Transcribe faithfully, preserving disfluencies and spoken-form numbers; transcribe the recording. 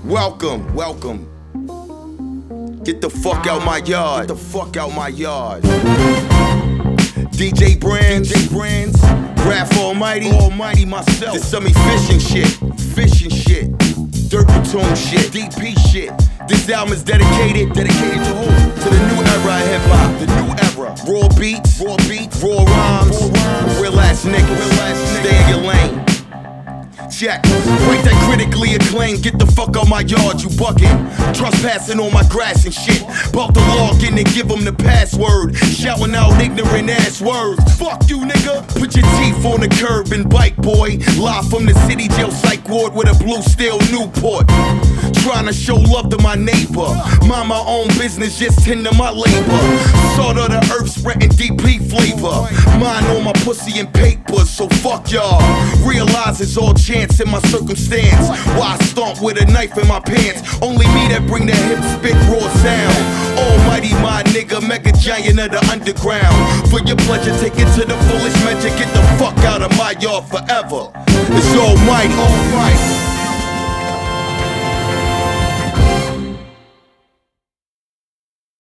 Welcome, welcome. Get the fuck out my yard. Get the fuck out my yard. D J Brands, D J Brands, Raph Almighty, Almighty myself. This some fishing shit, fishing shit, Dirt Platoon shit, D P shit. This album is dedicated, dedicated to who? To the new era of hip hop, the new era. Raw beats, raw beats, raw rhymes, raw rhymes. Real ass niggas, real ass niggas. Stay in your lane. Check, break that critically acclaimed. Get the fuck out my yard, you bucking. Trespassing on my grass and shit. About to log in and give them the password. Shouting out ignorant ass words. Fuck you, nigga. Put your teeth on the curb and bite, boy. Live from the city jail psych ward with a blue steel Newport. Trying to show love to my neighbor. Mind my own business, just tend to my labor. Salt of the earth spreading D P flavor. Mine on my pussy and papers, so fuck y'all. Realize it's all chance in my circumstance. Why I stomp with a knife in my pants? Only me that bring the hip spit raw sound. Almighty my nigga, mega giant of the underground. For your pleasure, take it to the fullest measure. Get the fuck out of my yard forever. It's almighty, alright.